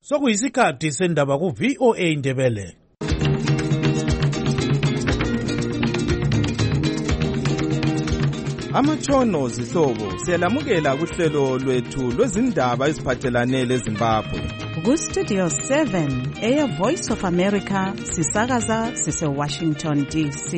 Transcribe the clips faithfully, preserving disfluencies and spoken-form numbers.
Sokuyisikhathi sendaba ku V O A Ndebele. Amatshono zihlobo siyalamukela kuhlelo lwethu lwezindaba eziphathelane leZimbabwe. Ku Studio seven, Air Voice of America, sisakaza sise Washington D C.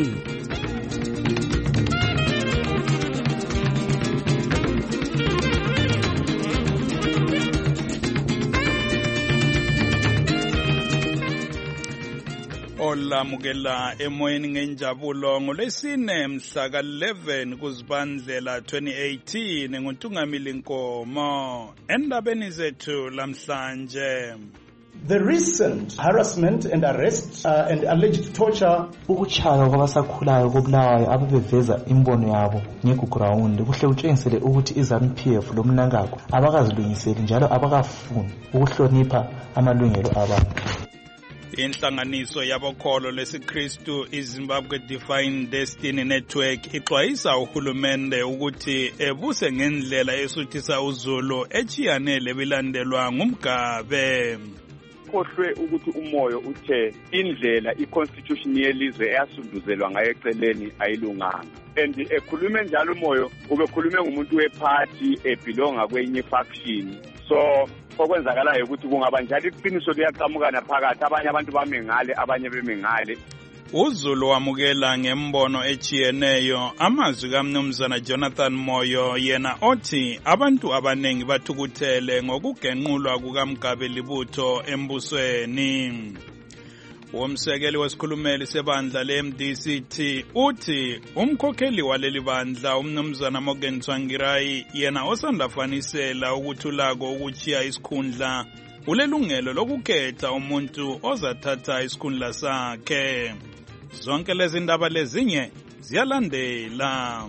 Olamukela emoyeni ngenjabulo ngolesine mhla ka eleven kuZibandlela twenty eighteen nguNtungamili Nkomo endabeni zethu lamhlanje. The recent harassment and arrest uh, and alleged torture ukuchaya kwabasakhulayo kobulawayo ababeveza imbono yabo ngekuground kuhle utshengisele ukuthi iZANU P F lomnankako abakazilungiseli njalo abakafuni ukuhlonipha amalungelo abantu. Inhlanganiso yabokholo lesiKristu iZimbabwe Divine Destiny Network ixwayisa uhulumende ukuthi ebuse ngendlela esuthisa uZulu echiyanele bilandelwa ngumgabe. Khohlwe ukuthi umoyo uthe indlela iconstitution yelizwe eyasunduzelwa ngayo eceleni ayilunganga. And ekhulume njalo umoyo ubekhulume ngumuntu weparty ebelonga kwenye faction. So okwenzakalayo ukuthi kungaba njalo iqiniso liyaqhamukana phakathi abanye abantu bame ngale abanye beme ngale. uZulu wamukela ngembono echiyeneyo amazwi kaMnumzana Jonathan Moyo yena othi abantu abanengi bathukuthele ngokugenqulwa kukaMgabe Libutho embusweni. Umsekeli wesikhulumeli sebandla le-M D C T uthi umkhokheli waleli bandla uMnumzana Morgan Tsvangirai yena osandafanisela ukuthulako ukuchiya isikhundla ulelungelo lokukhetha umuntu ozathatha isikhundla sakhe. Zonke lezi ndaba lezinye ziyalandela.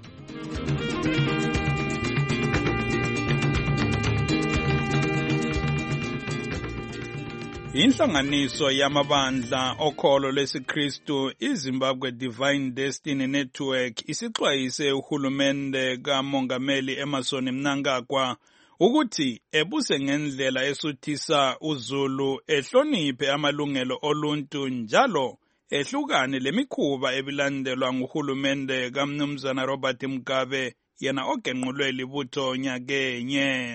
Inhlanganiso yamabandla okholo lesiKristu iZimbabwe Divine Destiny Network isixwayise uhulumende kaMongameli Emmerson Mnangagwa ukuthi ebuse ngendlela esuthisa uZulu ehloniphe amalungelo oluntu njalo ehlukane lemikhuba ebilandelwa nguhulumende kaMnumzana Robert Mugabe yena ogenqulwe libutho nyakenye.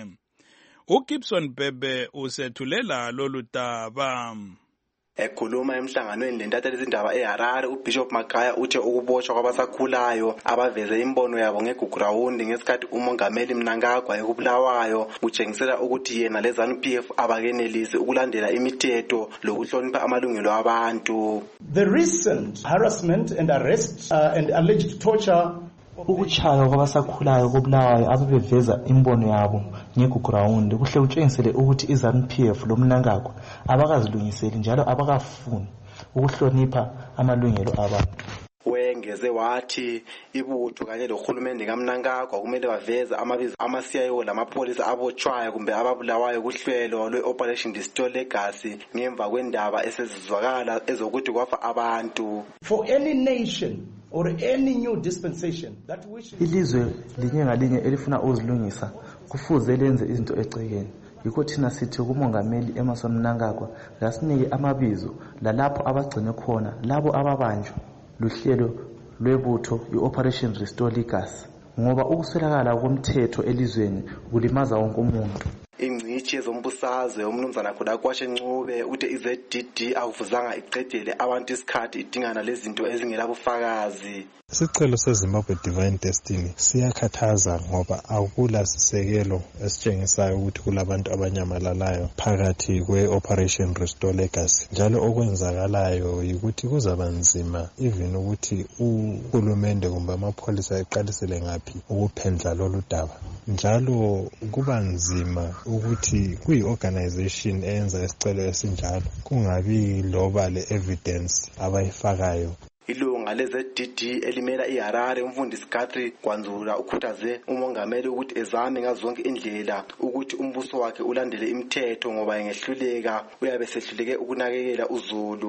uGibson Bebe usethulela lolu daba. Ekhuluma emhlanganweni lentatha lezindaba eHarare uBishop Magaya uthe ukuboshwa kwabasakhulayo abaveze imbono yabo ngeground ngesikhathi uMongameli Mnangagwa ekubulawayo kutshengisela ukuthi yena leZANU P F abakenelisi ukulandela imithetho lokuhlonipha amalungelo abantu. The recent harassment and arrest uh, and alleged torture ukuchaya kwabasakhulayo kobulawayo ababeveza imbono yabo ngekuground kuhle utshengisele ukuthi iZANU P F lomnankako abakazilungiseli njalo abakafuni ukuhlonipha amalungelo abantu. Wengeze wathi ibutho kanye lohulumende kaMnangagwa kumele baveze amabizo ama-C I O lamapholisa abotshwayo kumbe ababulawayo kuhlelo lwe-Operation Restore Legacy ngemva kwendaba esezizwakala ezokuthi kwafa abantu. For any nation or any new dispensation that wishes ilizwe linye ngalinye elifuna uzilungisa kufuze lenze izinto ecekeni. Yikho thina sithi kuMongameli Emmerson Mnangagwa ngasinike amabizo lalapho abagcine khona labo ababanjwa luhlelo lwebutho i-Operation Restore Legacy ngoba ukuswelakala komthetho elizweni kulimaza wonke umuntu. Ingcithi zombusazwe uMnumzana Khulakwashe Ncube uthe iZ D D akuvuzanga iqedele abantu isikhathi idingana lezinto ezingelabufakazi. Isicelo seZimbabwe Divine Destiny siyakhathaza ngoba akula sisekelo esitshengisayo ukuthi kulabantu abanyamalalayo phakathi kwe-Operation Restore Legacy. Njalo okwenzakalayo yikuthi kuzaba nzima even ukuthi uhulumende kumbe amapholisa eqalisele ngaphi ukuphendla lolu daba. Njalo kuba nzima ukuthi kuyi-organization eyenza isicelo esinjalo kungabi loba le-evidence abayifakayo. Ilunga leZ D D elimela iHarare umfundisi Guthrie Gwanzula ukhuthaze uMongameli ukuthi ezame ngazonke indlela ukuthi umbuso wakhe ulandele imithetho ngoba engehluleka uyabe sehluleke ukunakekela uZulu.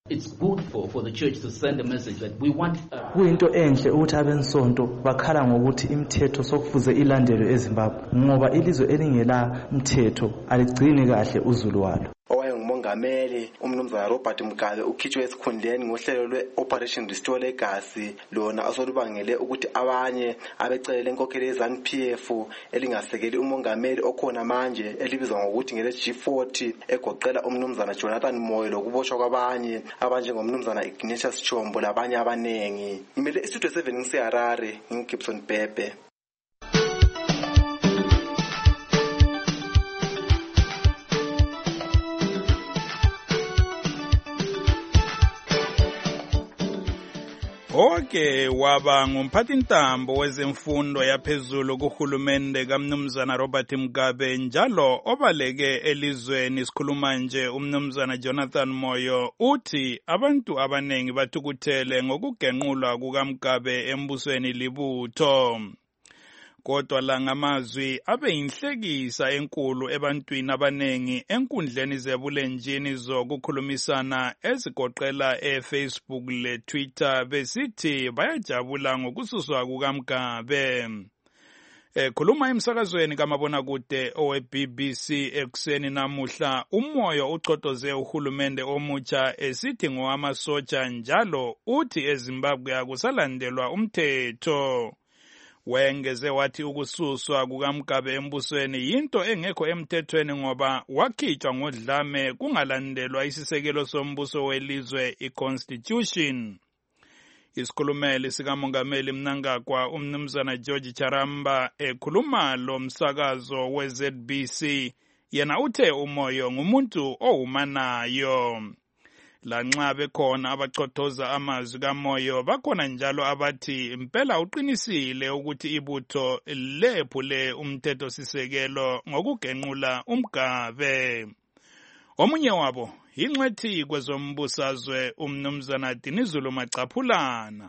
It's good for, for the church to send a message that we want uh, kuyinto enhle ukuthi abensonto bakhala ngokuthi imithetho sokufuze ilandelwe eZimbabwe ngoba ilizwe elingela mthetho aligcini kahle uzulu walo. Owayengumongameli umnumzana Robert Mugabe ukhitshwe esikhundleni ngohlelo lwe-Operation Restore Legacy lona asolubangele ukuthi abanye abecelele inkokheli ye-ZANU P F elingasekeli umongameli okhona manje elibizwa ngokuthi ngele G forty egoqela umnumzana Jonathan Moyo lokuboshwa kwabanye abanjengomnumzana Ignatius Chombo labanye abanengi. Ngimele istudio seven ngiseHarare ngingibson Pepe. Oke waba ngumphathintambo wezemfundo yaphezulu kuhulumende kaMnumzana Robert Mugabe njalo obaleke elizweni sikhuluma nje umnumzana Jonathan Moyo uthi abantu abanengi bathukuthele ngokugenqulwa kukaMugabe embusweni libutho. Kodwa la ngamazwi abe inhlekisa enkulu ebantwini abanengi enkundleni zebulenjini zokukhulumisana ezigoqela eFacebook leTwitter besithi bayajabula ngokususwa kukaMugabe. Ekhuluma emsakazweni kamabonakude owe-B B C ekuseni namuhla uMoyo uchotoze uhulumende omutsha esithi ngowamasotsha njalo uthi eZimbabwe akusalandelwa umthetho. Wengeze wathi ukususwa kukaMugabe embusweni yinto engekho emthethweni ngoba wakhitshwa ngodlame kungalandelwa isisekelo sombuso welizwe iConstitution. Isikhulumeli sikamongameli Mnangagwa umnumzana George Charamba ekhuluma lo msakazo we-Z B C yena uthe uMoyo ngumuntu owumanayo. Lanxa bekhona abachothoza amazwi kaMoyo bakhona njalo abathi impela uqinisile ukuthi ibutho lephule umthetho sisekelo ngokugenqula uMugabe. Omunye wabo ingcwethi kwezombusazwe umnumzana Dinizulu Macaphulana.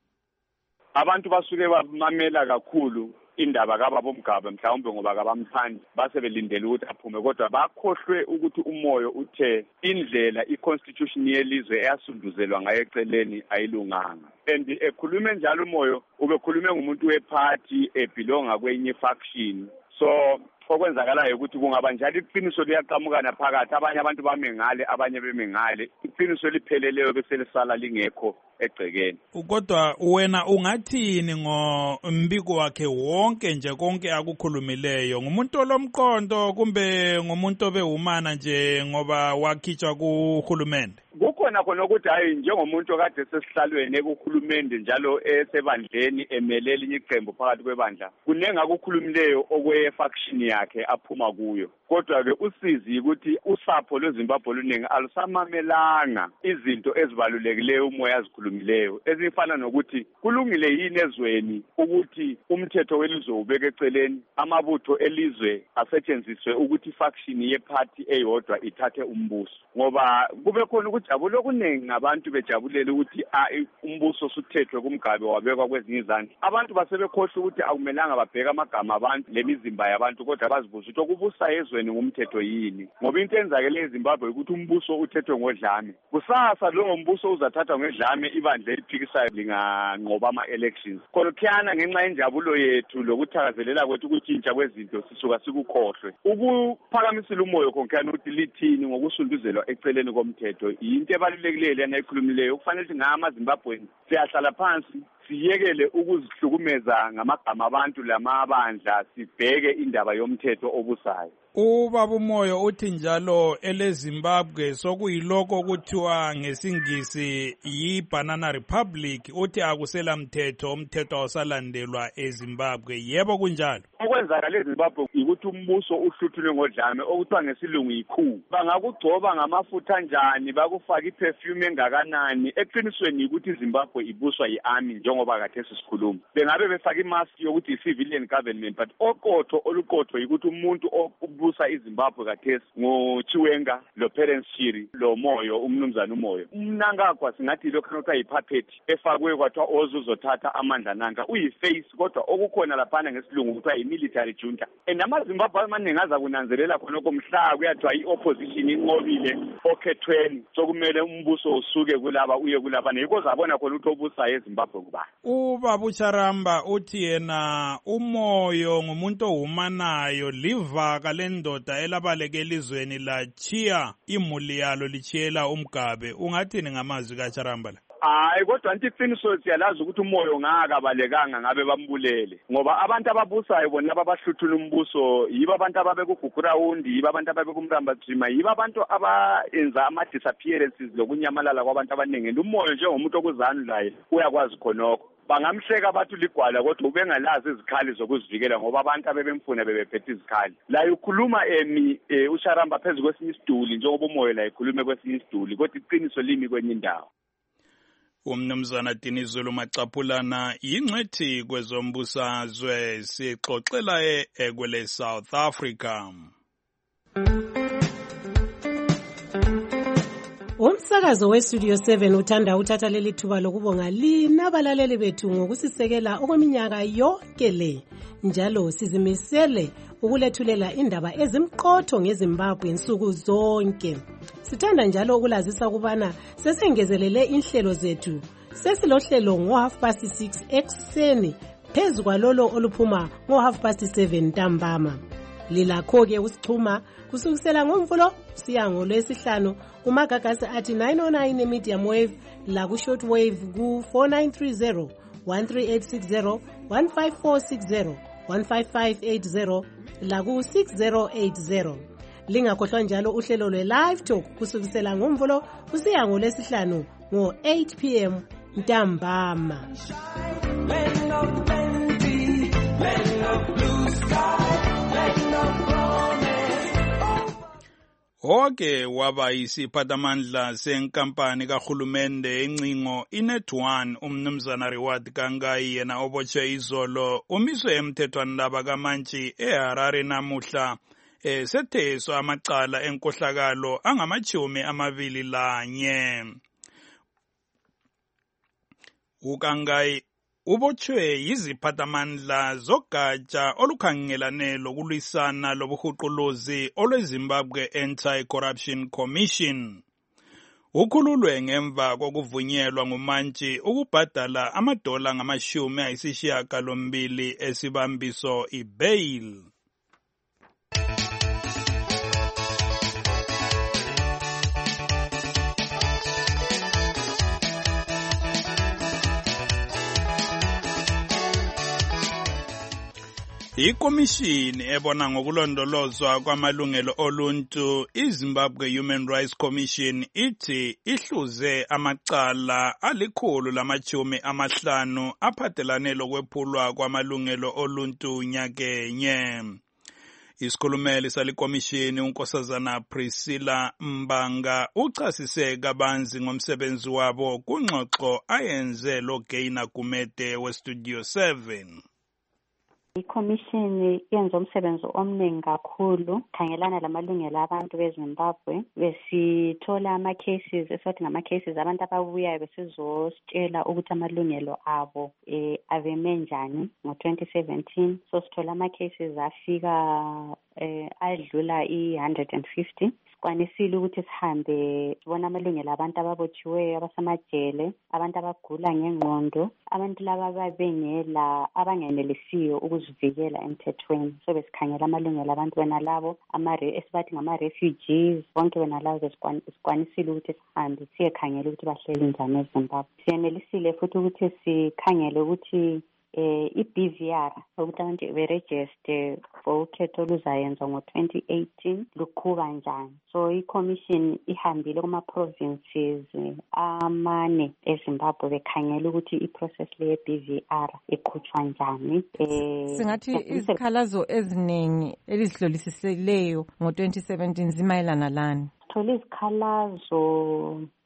Abantu basuke bamamela kakhulu indaba kababa Mugabe mhlawumbe ngoba kabamthandi base belindele ukuthi aphume kodwa bakhohlwe ukuthi uMoyo uthe indlela iConstitution yelizwe eyasunduzelwa ngayo eceleni ayilunganga. And ekhulume njalo uMoyo ubekhulume ngumuntu weparty ebelonga kwenye faction. So okwenzakalayo ukuthi kungaba njalo iqiniso liyaqhamukana phakathi abanye abantu bamengale abanye bemengale iqiniso lipheleleyo bese lisala lingekho egcekeni. Kodwa wena ungathini ngombiko wakhe wonke nje konke akukhulumileyo ngumuntu olomqondo kumbe ngumuntu obehumana nje ngoba wakhitshwa kuhulumende? Kukhona khona ukuthi hayi njengomuntu okade sesihlalweni ekuhulumende njalo esebandleni emelela inye iqembu phakathi kwebandla kunenga akukhulumileyo okwe faction yakhe aphuma kuyo. Kodwa ke usizi ukuthi usapho lweZimbabwe luningi alusamamelanga izinto ezibalulekileyo uMoyo azikhulumileyo ezifana nokuthi kulungile yini ezweni ukuthi umthetho welizwe ubeke eceleni amabutho elizwe asetshenziswe ukuthi faction yeparty eyodwa ithathe umbuso ngoba kube khona ukujabula okuningi ngabantu bejabulela ukuthi umbuso usuthethwe kuMugabe wabekwa kwezinye izandla. Abantu basebekhohle ukuthi akumelanga babheke amagama abantu lemizimba yabantu kodwa bazibuza ukuthi okubusa ezweni ngumthetho yini ngoba into enzakele eZimbabwe ukuthi umbuso uthethwe ngodlame. Kusasa lowo mbuso uzathatha ngedlame ibandla eliphikisayo linganqoba ama-elections. Khona khiyana ngenxa yenjabulo yethu lokuthakazelela kwethu ukutshintsha kwezinto sisuka sikukhohlwe. Ukuphakamisela uMoyo khonkhana ukuthi lithini ngokusunduzelwa eceleni komthetho into ebalulekileyo lena ekhulumileyo kufanele ukuthi ngamaZimbabweni siyahlala phansi siyekele ukuzihlukumeza ngamagama abantu lamabandla sibheke indaba yomthetho obusayo. Ubaba uMoyo uthi njalo eleZimbabwe sokuyiloko kuthiwa ngesingisi yi-Banana Republic uthi akusela mthetho umthetho awusalandelwa eZimbabwe. Yebo kunjalo. Okwenzakala eZimbabwe ukuthi umbuso uhluthulwe ngodlame okuthiwa ngesilungu yi-coup. Bangakugcoba ngamafutha njani bakufaka iperfume engakanani eqinisweni ukuthi iZimbabwe ibuswa yi-army njengoba njengoba kade sisikhuluma bengabe befaka imask yokuthi i-civilian government, but oqotho oluqotho yikuthi umuntu obusa iZimbabwe kade ngoChiwenga lo Parents Shiri lo Moyo umnumzana uMoyo. Mnangagwa singathi lokho nokho ayipuppet efakwe kwathwa ozuzothatha amandla nanga uyiface, kodwa okukhona laphana ngesilungu kuthiwa i-military junta. And amaZimbabwe amaningi aza kunanzelela khonoko mhla kuyathiwa i-opposition inqobile okhethweni sokumele umbuso usuke kulaba uye kulaba yiko zabona khona ukuthi obusayo eZimbabwe kuba. Ubaba uCharamba uthi yena uMoyo ngumuntu ohumanayo livaka lendoda elabaleke elizweni la chiya imuli yalo lichiyela umgabe. Ungathini ngamazwi kaCharamba la? Hayi kodwa anti iqiniso siyalazi ukuthi uMoyo ngakabalekanga ngabe bambulele ngoba abantu ababusayo bona abahluthula umbuso yiba abantu ababekuGugurawundi, yiba abantu ababekumramba Jima, yiba abantu abaenza ama disappearances lokunyamalala kwabantu abaningi. uMoyo njengomuntu okuzanulayo uyakwazi khonokho. Bangamhleka abantu ligwala kodwa ubengalazi izikhali zokuzivikela ngoba abantu abebemfuna bebephethe izikhali. La ukhuluma emi uCharamba phezulu kwesinye isiduli njengoba uMoyo la ikhulume kwesinye isiduli kodwa iqiniso limi kwenye indawo. Umnumzana Dinizulu Macaphulana yingcwethi kwezombusazwe sixoxela ekwele South Africa. Umsakazo weStudio seven uthanda uthatha leli thuba lokubonga lina abalaleli bethu ngokusisekela okweminyaka yonke le. Njalo sizimisele ukulethulela indaba ezimqotho ngeZimbabwe insuku zonke. Sithanda njalo ukulazisa kubana sesengezelele inhlelo zethu. Sesilohlelo ngo half past six ekseni phezu kwalolo oluphuma ngo half past seven ntambama. Lilakho ke usichuma kusukisela ngomvulo siya ngolwesihlanu umagagasi athi nine oh nine medium wave la ku short wave ku four nine three zero one three eight six zero one five four six zero one five five eight zero la ku six zero eight zero. Lingakhohlwa njalo uhlelo lwe live talk kusukisela ngomvulo kusiya ngolwesihlanu ngo eight p m ntambama. Oke waba isiphathamandla senkampani kahulumende encingo iNet one umnumzana Reward Gangai yena obotshe izolo umiswe emthethweni laba kaMantshi eHarare namuhla eh setheswa amacala enkohlakalo angamachumi amabili lanye. uGangai ubotshwe yiziphathamandla zogatsha olukhangelane lokulwisana lobuhuquluzi olweZimbabwe Anti-Corruption Commission. Ukhululwe ngemva kokuvunyelwa nguMantshi ukubhadala amadola ngamashumi ayisishiyagalombili esibambiso ibail. Ikomishini ebona ngokulondolozwa kwamalungelo oluntu iZimbabwe Human Rights Commission ithi ihluze amacala alikhulu lamachumi amahlanu aphathelane lokwephulwa kwamalungelo oluntu nyakenye. Isikhulumeli salikomishini unkosazana Priscilla Mbanga uchasise kabanzi ngomsebenzi wabo kungxoxo ayenze lo Gaina Gumede weStudio seven. Ikomishini yenza umsebenzi omningi kakhulu khangelana lamalungelo abantu beZimbabwe. Besithola ama cases esothi ngama cases abantu ababuyayo besizositshela ukuthi amalungelo abo eh aveme njani ngo twenty seventeen. So sithola ama cases afika eh adlula i one hundred fifty. Kwanisile ukuthi sihambe sibona amalungelo abantu ababotshiweyo abasamajele, abantu abagula ngengqondo, abantu laba babengela abangenelisiyo ukuzivikela emthethweni. So besikhangela amalungelo abantu wena labo ama esibathi ngama refugees bonke wena labo sikwanisile ukuthi sihambe siyekhangela ukuthi bahleli njani eZimbabwe. Siyenelisile futhi ukuthi sikhangele ukuthi eh i-B V R ukuthi abantu beregister for ukhetho oluzayenza ngo twenty eighteen lukhuba njani. So i-commission ihambile kuma provinces amane eZimbabwe bekhangela ukuthi i-process le B V R iqhutshwa njani. Eh singathi izikhalazo eziningi elizihlolisisileyo ngo twenty seventeen zimayelana lani? Sithole izikhalazo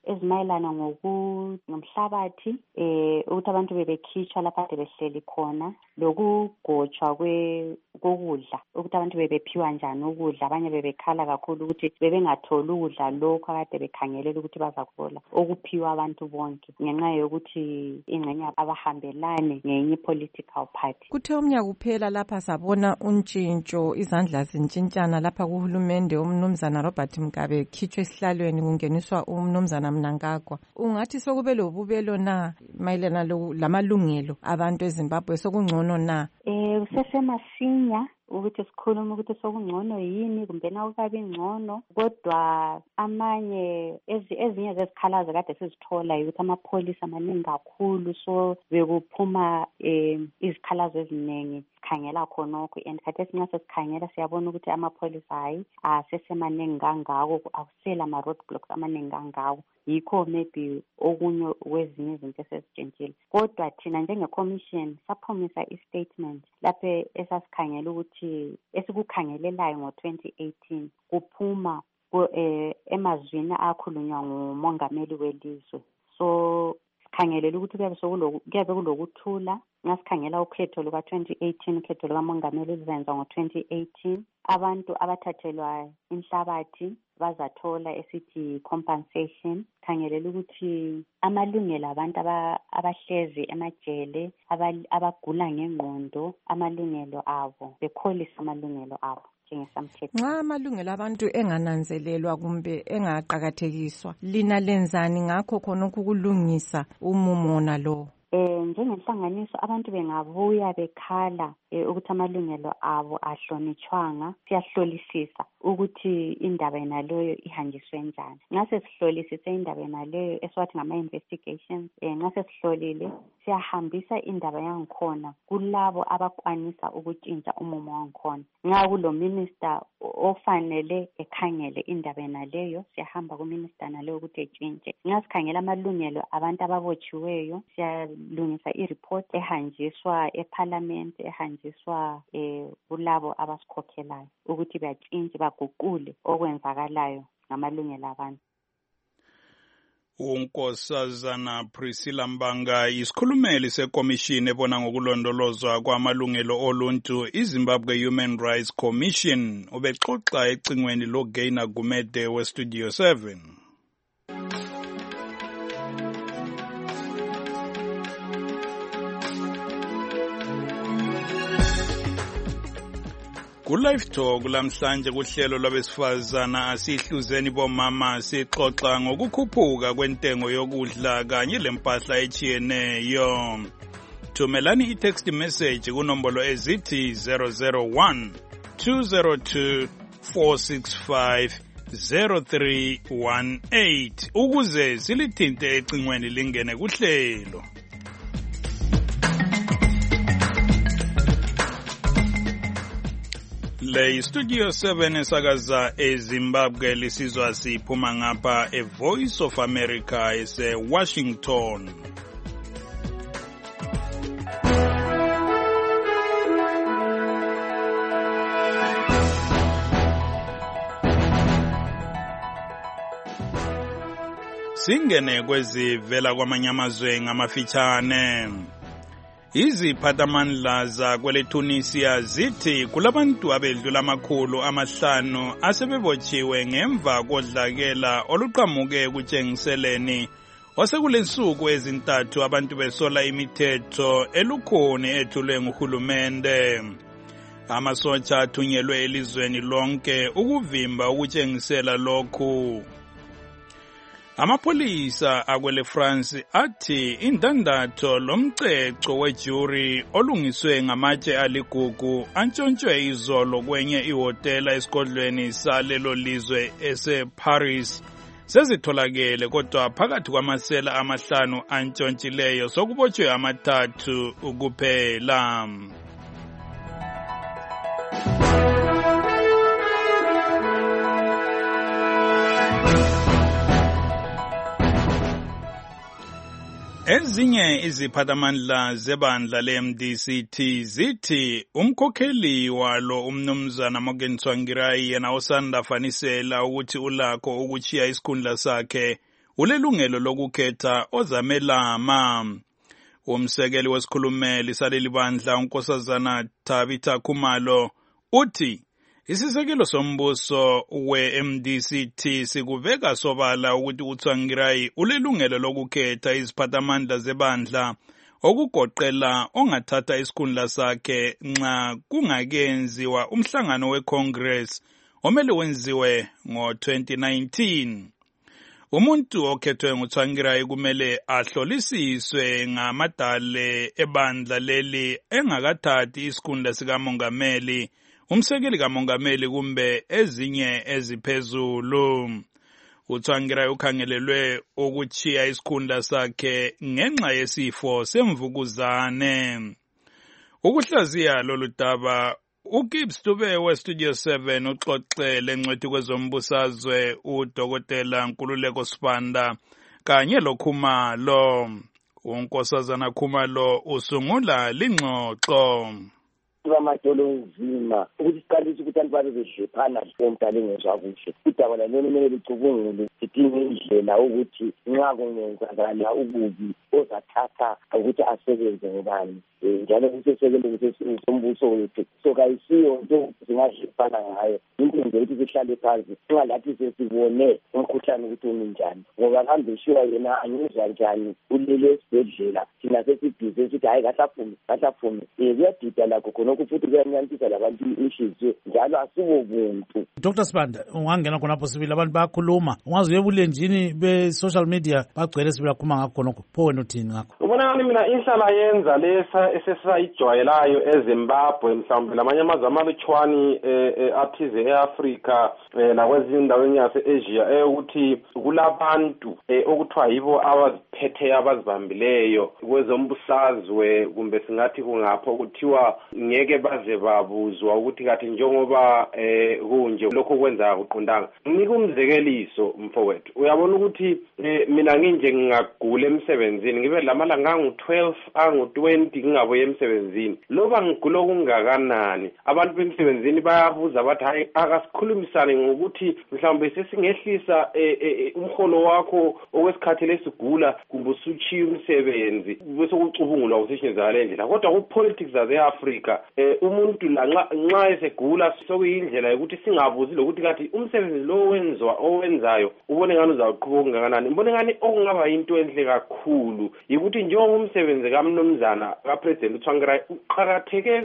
ezimayelana ngomhlabathi eh ukuthi abantu bebekhitshwa lapha kade behleli khona lokugotshwa kwe kokudla ukuthi abantu bebephiwa njani ukudla abanye bebekhala kakhulu ukuthi bebengatholi ukudla lokho akade bekhangelela ukuthi bazakuthola okuphiwa abantu bonke ngenxa yokuthi ingxenye abahambelane ngenye political party. Kuthe umnyaka kuphela lapha sabona untshintsho izandla zintshintshana lapha kuhulumende umnumzana Robert Mugabe khitshwe esihlalweni kungeniswa umnumzana Mnangagwa. Ungathi sokube lobubelo na mayelana lamalungelo abantu eZimbabwe sokungcono na? Eh usesemasinya ukuthi sikhuluma ukuthi sokungcono yini kumbe na ukabi ngcono kodwa amanye ezinye zezikhalazo kade sizithola ukuthi amapholisa amaningi kakhulu so bekuphuma eh izikhalazo eziningi sikhangela khonokho and kade sinxa sesikhangela siyabona ukuthi amapholisa hayi asesemaningi kangako akusela ama roadblocks amaningi kangako yikho maybe okunye kwezinye izinto esezitshintshile kodwa thina njenge commission saphumisa i-statement lapho esasikhangela ukuthi esikukhangelelayo ngo twenty eighteen kuphuma emazwini akhulunywa ngumongameli welizwe so sikhangelela ukuthi kuyabe sokulo kuyabe kulokuthula ngasikhangela ukhetho luka twenty eighteen ukhetho lukamongameli luzenza ngo twenty eighteen abantu abathathelwa inhlabathi bazathola esithi compensation khangelela ukuthi amalungelo abantu abahlezi emajele abagula ngengqondo amalungelo abo bekholisa amalungelo abo njengesamthetho. Nxa amalungelo abantu engananzelelwa kumbe engaqhakathekiswa lina lenzani ngakho khonokho kulungisa umumona lo? Eh njengenhlanganiso abantu bengabuya bekhala ukuthi amalungelo abo ahlonitshwanga siyahlolisisa ukuthi indaba yenaleyo ihanjiswe njani. Nxa sesihlolisise indaba yenaleyo esiwathi ngama investigations eh nxa sesihlolile siyahambisa indaba yangikhona kulabo abakwanisa ukutshintsha umumo wangikhona. Nxa kulo minister ofanele ekhangele indaba yenaleyo siyahamba ku minister naleyo ukuthi etshintshe. Nxa sikhangela amalungelo abantu ababotshiweyo siyalungisa i-report ehanjiswa eparliament ehanjiswa eh kulabo abasikhokhelayo ukuthi batshintshe baguqule okwenzakalayo ngamalungelo abantu. Unkosazana Priscilla Mbanga isikhulumeli sekomishini ebona ngokulondolozwa kwamalungelo oluntu iZimbabwe Human Rights Commission ubexoxa ecingweni loGaina Gumede weStudio seven. Ku-Live Talk lamhlanje kuhlelo lwabesifazana asihluzeni bomama sixoxa ngokukhuphuka kwentengo yokudla kanye lempahla echiyeneyo. Thumelani i-text message kunombolo ezithi zero zero one two zero two four six five zero three one eight ukuze silithinte ecingweni lingene kuhlelo. Le Studio seven esakaza eZimbabwe lisizwa siphuma ngapha e Voice of America ese Washington. Singene kwezivela kwamanye amazwe ngamafitshane. Iziphathamandla zakweleTunisia zithi kulabantu abedlula amakhulu amahlanu asebebotshiwe ngemva kodlakela oluqhamuke kutshengiseleni osekulensuku ezintathu abantu besola imithetho elukhuni ethulwe nguhulumende. Amasotsha athunyelwe elizweni lonke ukuvimba ukutshengisela lokhu. Amapolisa akwele France athi indandatho lomceco wejuri olungiswe ngamatshe aligugu antshontshwe izolo kwenye ihotela esigodlweni salelo lizwe ese-Paris sezitholakele kodwa phakathi kwamasela amahlanu antshontshileyo sokubotshwe amathathu kuphela. Ezinye iziphathamandla zebandla le-M D C T zithi umkhokheli walo umnumzana Morgan Tsvangirai yena osanda fanisela ukuthi ulakho ukuchiya isikhundla sakhe ulelungelo lokukhetha ozamelama. Umsekeli wesikhulumeli saleli bandla unkosazana Tabitha Khumalo uthi isisekelo sombuso we-M D C T sikuveka sobala ukuthi uTsvangirai ulelungelo lokukhetha iziphathamandla zebandla okugoqela ongathatha isikhundla sakhe nxa kungakenziwa umhlangano weCongress omele wenziwe ngo twenty nineteen. Umuntu okhethwe nguTsvangirai kumele ahlolisiswe ngamadale ebandla leli engakathathi isikhundla sikamongameli, umsekeli kamongameli kumbe ezinye eziphezulu. uTsvangirai ukhangelelwe ukuchiya isikhundla sakhe ngenxa yesifo semvukuzane. Ukuhlaziya lolu daba uGibbs Dube weStudio seven uxoxele ngcwethi kwezombusazwe uDokotela Nkululeko Sibanda kanye loKhumalo. Unkosazana Khumalo usungula lingxoxo. Amadolo nzima ukuthi siqalise ukuthi abantu babe bedlephana emntane ngezwa kuhle udaba lalo kumele licubungule sidinge indlela ukuthi nxa kungenzakala ububi ozathatha ukuthi asebenze ngobani njalo kusesekele ukuthi sombuso wethu so kayisiyo into singadlephana ngayo into nje ukuthi sihlale phansi singalathi sesibone umkhuhlane ukuthi uninjani ngoba kambe shiwa yena anyuzwa njani ulele esibhedlela thina sesibhize sithi hayi kahlaphume kahlaphume kuyadida lakho khona ukuthi kuyanyanisisa labantu inhliziyo njalo asibo buntu. Doctor Sibanda, ungangena khonapho sibili abantu bayakhuluma ungaze uyebulenjini be-social media bagcwele sibili akhuluma ngakho khonokho pho wena uthini ngakho? Ubona ngani mina inhlala yenza lesa esesayijwayelayo eZimbabwe mhlawumbe lamanye amazwe amalutshwani athize e-Afrika nakwezinye indaweni yase-Asia eyokuthi kulabantu okuthiwa yibo abaziphetheyo abazibambileyo kwezombusazwe kumbe singathi kungapho kuthiwa ngeke baze babuzwa ukuthi kathi njengoba eh kunje lokho kwenza kuqondanga. Ngike umzekeliso mfowethu uyabona ukuthi mina nginje ngingagula emsebenzini ngibe lamalanga angu twelve angu twenty ngingabuye emsebenzini loba ngigula kungakanani abantu bemsebenzini bayabuza bathi hayi akasikhulumisane ngokuthi mhlawumbe sesingehlisa umholo wakho okwesikhathi lesigula kumbe usuchiye umsebenzi bese kucubungulwa usishenzala lendlela kodwa ku politics zase-Afrika eh umuntu la nxa esegula sokuyindlela ukuthi singabuzi lokuthi kathi umsebenzi lo wenzwa owenzayo ubone ngani uzaqhubeka kangakanani ubone ngani okungaba into enhle kakhulu ukuthi njengoba umsebenzi kaMnumzana kaPresident uTsvangirai uqhakatheke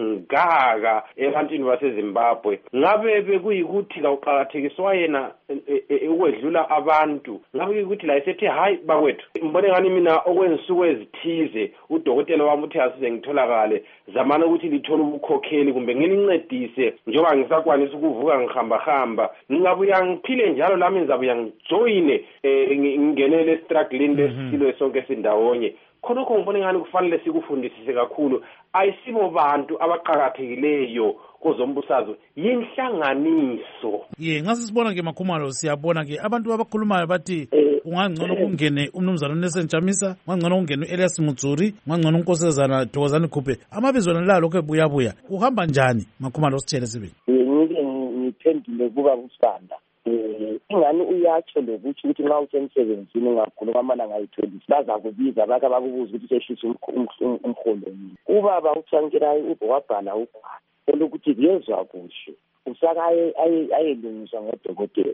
kangaka ebantwini baseZimbabwe ngabe bekuyikuthi la uqhakathekiswa yena ukwedlula abantu ngabe ukuthi la esethi hayi bakwethu mbone ngani mina okwensuku ezithize udokotela wami uthi asize ngitholakale zamana ukuthi lithola ubukhokheli kumbe ngilincedise njengoba ngisakwanisa ukuvuka ngihamba hamba ngingabuya ngiphile njalo lami ngizabuya ngijoyine ngingenele struggling lesilo sonke sindawonye khonokho ngibone ngani kufanele sikufundisise kakhulu ayisibo bantu abaqhakathekileyo kozombusazwe yinhlanganiso. Ye ngasisibona ke Makhumalo siyabona ke abantu abakhulumayo bathi ungangcono kungene umnumzana uNelson Chamisa, ungangcono kungene uElias Mutsuri, ungangcono unkosazana Thokozani Khuphe. Amabizo la lokho ebuya buya. Uhamba njani Makhumalo sitshele sibe? Ngike ngiphendule kuba uSibanda. Eh ingani uyatsho lokuthi ukuthi nxa usemsebenzini ungagula kwamalanga ayi-twenty bazakubiza baka bakubuza ukuthi sehlisa umholo. Ubaba uTsvangirai ubowabhala ubhala olokuthi kuyezwa kuhle usakaye ayelungiswa ngodokotela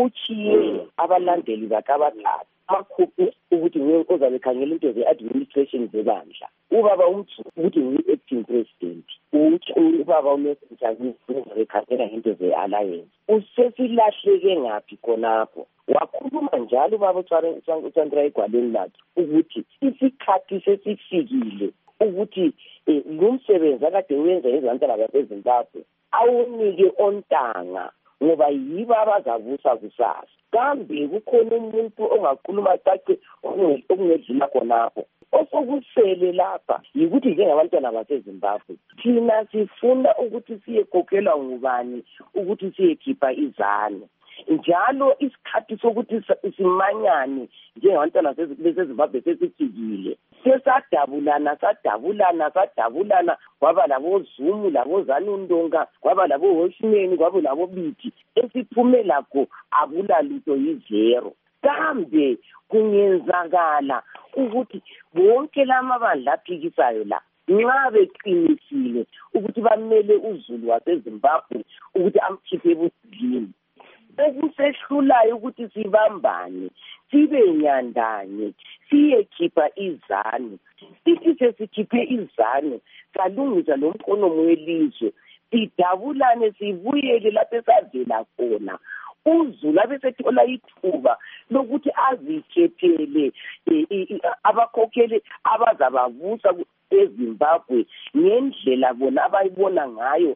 uchiye abalandeli bakhe abathathu akhuphe ukuthi nguye ozabe ekhangela into ze-administration zebandla ubaba umthi ukuthi nguye acting president uthi ubaba uMessenjani ozabe ekhangela into ze-alliance usesilahleke ngaphi khonapho wakhuluma njalo ubaba uTsvangirai egwaleni lakhe ukuthi isikhathi sesifikile ukuthi lo msebenzi akade wenza ezantala baseZimbabwe awunike ontanga ngoba yibo abazavusa kusasa kambe kukhona umuntu ongakhuluma cace okungedlula khonapho osokusele lapha yikuthi njengabantwana baseZimbabwe thina sifuna ukuthi siyekhokhelwa ngubani ukuthi siyekhipha izane njalo isikhathi sokuthi simanyane njengabantwana beseZimbabwe sesifikile sesadabulana sadabulana sadabulana kwaba labo Zulu labo Zanundonga kwaba labo Hoshimeni kwaba labo Bithi esiphume lakho akula lutho yizero kambe kungenzakala ukuthi bonke lamabandla aphikisayo la nxa beqinisile ukuthi bamele uZulu waseZimbabwe ukuthi amkhiphe ebudlini, bekusehlulayo ukuthi sibambane sibe nyandanye siyekhipha izanu. Sithi sesikhiphe izanu salungisa lo mkhonomo welizwe, sidabulane sibuyele lapho esavela khona. uZulu abesethola ithuba lokuthi azikhethele abakhokheli abazabavusa eZimbabwe ngendlela bona abayibona ngayo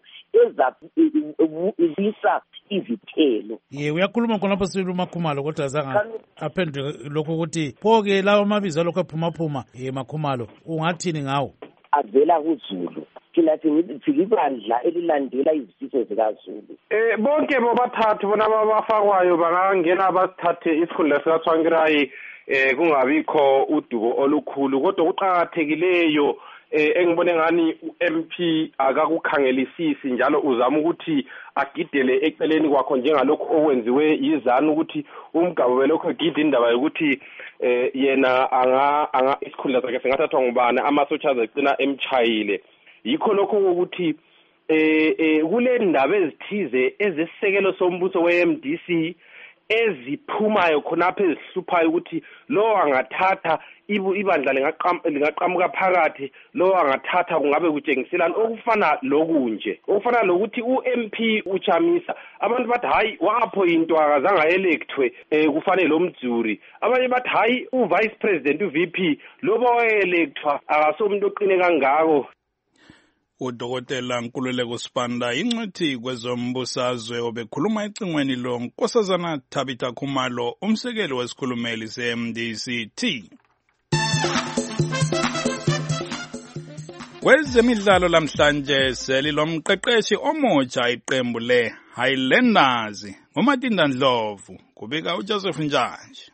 ezabisa izithelo. Ye uyakhuluma khonapho sibili uMakhumalo kodwa azange aphendule lokho ukuthi pho-ke lawo mabizo alokho ephuma phuma ye Makhumalo ungathini ngawo? Avela kuZulu. Thina silibandla elilandela izifiso zikaZulu. Eh bonke bobathathu bona abafakwayo bangangena basithathe isikhundla sikaThwangirayi eh kungabikho udubo olukhulu, kodwa kuqhakathekileyo eh engibone ngani uM P akakukhangelisisi njalo uzama ukuthi agidele eceleni kwakho njengalokho okwenziwe yizana ukuthi umgabo welokho gidi indaba yokuthi eh yena anga anga isikhundla sakhe singathathwa ngubani amasotsha egcina emchayile. Yikho lokho ukuthi eh eh kule ndaba ezithize ezesisekelo sombuso we-M D C eziphumayo khonapho ezihluphayo ukuthi lo angathatha ibandla lingaqhamuka phakathi, lo angathatha kungabe kutshengiselana okufana lokunje okufana lokuthi uM P uChamisa abantu bathi hayi wapho into akazange ayelectwe eh kufanele lo mdzuri, abanye bathi hayi uvice president uV P lobo wayelectwa akasomuntu oqine kangako. Udokotela Nkululeko Sibanda ingcwethi kwezombusazwe obekhuluma ecingweni lo Nkosazana Tabitha Khumalo umsekeli wesikhulumeli se-M D C T. Kwezemidlalo lamhlanje selilomqeqeshi omutsha iqembu le Highlanders nguMatinda Ndlovu kubika uJoseph Njanje.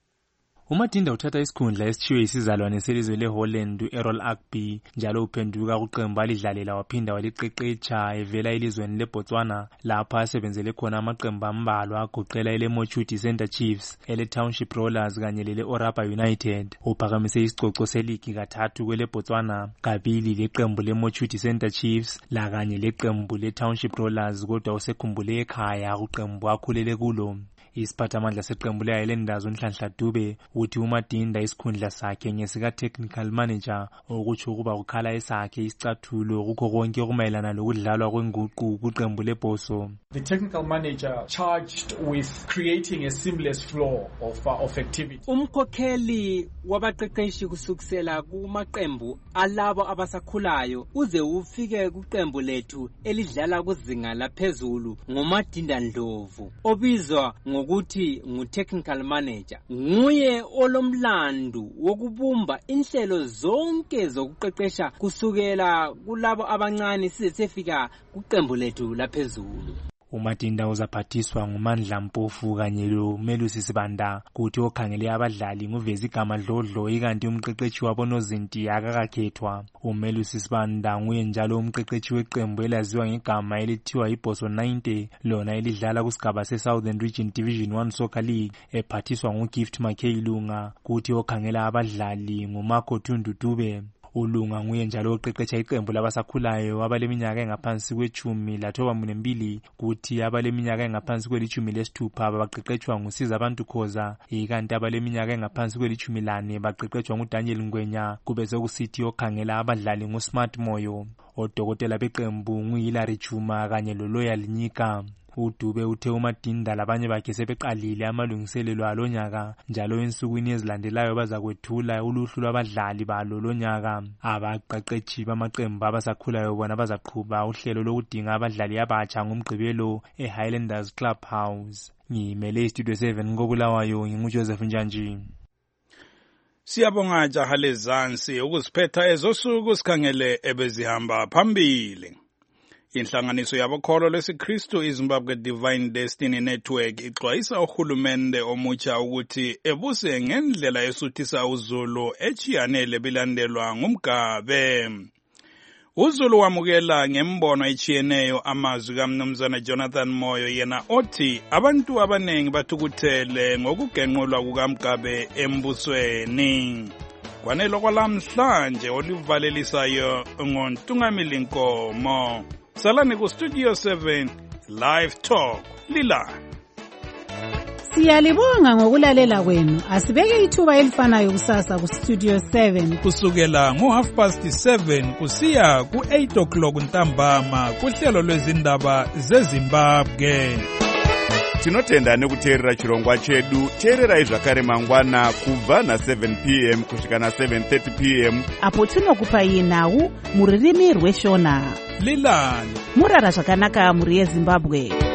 uMatinda uthatha isikhundla esithiwe isizalwane selizwe leHolland uErrol Agby njalo uphenduka kuqembu alidlalela waphinda waliqeqetsha evela elizweni leBotswana lapha asebenzele khona amaqembu ambalwa agoqela eleMochuti Center Chiefs, eleTownship Rollers kanye leleOrapa United. Uphakamise isicoco seligi kathathu kweleBotswana, kabili leqembu leMochuti Center Chiefs la kanye leqembu leTownship Rollers, kodwa usekhumbule ekhaya kuqembu akhulele kulo. Isiphathamandla seqembu le-Highlanders uNhlanhla Dube uthi uMatinda isikhundla sakhe ngesika technical manager okutsho ukuba ukhala esakhe isicathulo kukho konke okumayelana lokudlalwa kwenguqu kuqembu leBhoso. The technical manager charged with creating a seamless flow of, uh, of activity. Umkhokheli wabaqeqeshi kusukisela kumaqembu alabo abasakhulayo uze ufike kuqembu lethu elidlala kuzinga laphezulu ngoMatinda Ndlovu obizwa ngokuthi ngu-technical manager. Nguye olomlandu wokubumba inhlelo zonke zokuqeqesha kusukela kulabo abancane size sefika kuqembu lethu laphezulu. uMatinda uzaphathiswa nguMandla Mpofu kanye loMelusi Sibanda, kuthi okhangele abadlali nguvezi igama Dlodlo ikanti umqeqeshi wabo Nozinti akakakhethwa. uMelusi Sibanda nguye njalo umqeqeshi weqembu elaziwa ngegama elithiwa iBhoso ninety lona elidlala kusigaba seSouthern Region Division one Soccer League ephathiswa nguGift Makheyilunga, kuthi okhangela abadlali nguMarco Thundu Dube. uLunga nguye njalo oqeqesha iqembu labasakhulayo abaleminyaka engaphansi kwechumi lathoba mbili, kuthi abaleminyaka engaphansi kwelitshumi lesithupha baqeqeshwa nguSiza Abantu Khoza, ikanti abaleminyaka engaphansi kwelitshumi lane baqeqeshwa nguDaniel Ngwenya, kube sokusithi okhangela abadlali nguSmart Moyo. Odokotela beqembu nguHilary Chuma kanye loLoyal Nyika. uDube uthe uMatinda labanye bakhe sebeqalile amalungiselelo alonyaka njalo ensukwini ezilandelayo bazakwethula uluhlu lwabadlali balo lonyaka. Abaqeqeshi bamaqembu abasakhulayo bona bazaqhuba uhlelo lokudinga abadlali abatsha ngomgqibelo eHighlanders Clubhouse. Ngimele iStudio seven ngobulawayo nginguJoseph Njanji. Siyabonga jaha lezansi ukusiphetha ezosuku sikhangele ebezihamba phambili. Inhlanganiso yabokholo lesiKristu iZimbabwe Divine Destiny Network ixwayisa uhulumende omutsha ukuthi ebuse ngendlela esuthisa uZulu echiyanele bilandelwa ngumgabe. uZulu wamukela ngembono etshiyeneyo amazwi kaMnumzana Jonathan Moyo yena othi abantu abanengi bathukuthele ngokugenqulwa kukaMgabe embusweni. Kwanelo kwalamhlanje olivalelisayo ngoNtungamili Nkomo. Salani ku Studio seven Live Talk Lila. Siyalibonga ngokulalela kwenu. Asibeke ithuba elifanayo kusasa ku Studio seven kusukela ngo half past seven kusiya ku eight o'clock ntambama kuhlelo lwezindaba zeZimbabwe. Tinotenda nekuteerera chirongwa chedu. Teererai zvakare mangwana kubva na seven p m kusvika na seven thirty p m apo tinokupai nhau muririmi rweshona. Lilani murara zvakanaka muri yeZimbabwe.